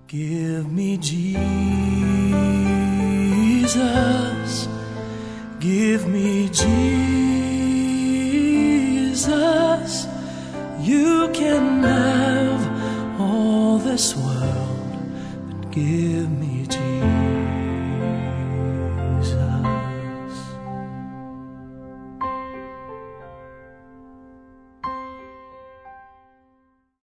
Give me Jesus, give me Jesus. You can have all this world, but give me